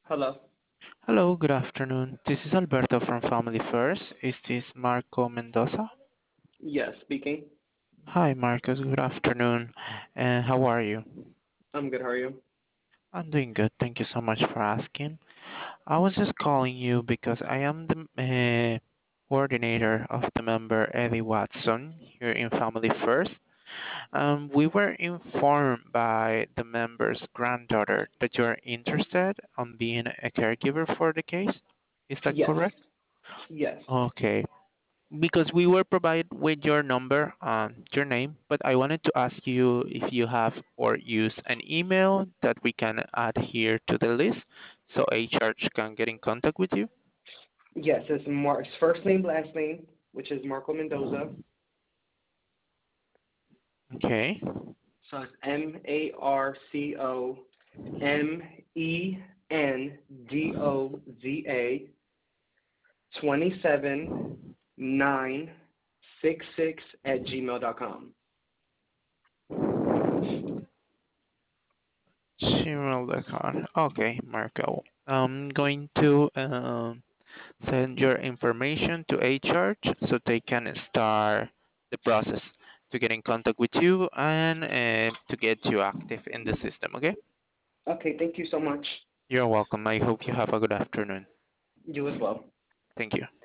Hello. Hello, good afternoon. This is Alberto from Family First. Is this Marco Mendoza? Yes, speaking. Hi, Marcos. Good afternoon. And how are you? I'm good. How are you? I'm doing good. Thank you so much for asking. I was just calling you because I am the coordinator of the member Eddie Watson here in Family First. We were informed by the member's granddaughter that you're interested on being a caregiver for the case. Is that Yes. correct? Yes. Okay. Because we were provided with your number, your name, but I wanted to ask you if you have or use an email that we can add here to the list so HR can get in contact with you. Yes. It's Mark's first name, last name, which is Marco Mendoza. Okay. So it's MarcoMendoza 27966 Gmail.com. Okay, Marco. I'm going to send your information to HR so they can start the process to get in contact with you and to get you active in the system. Okay? Okay. Thank you so much. You're welcome. I hope you have a good afternoon. You as well. Thank you.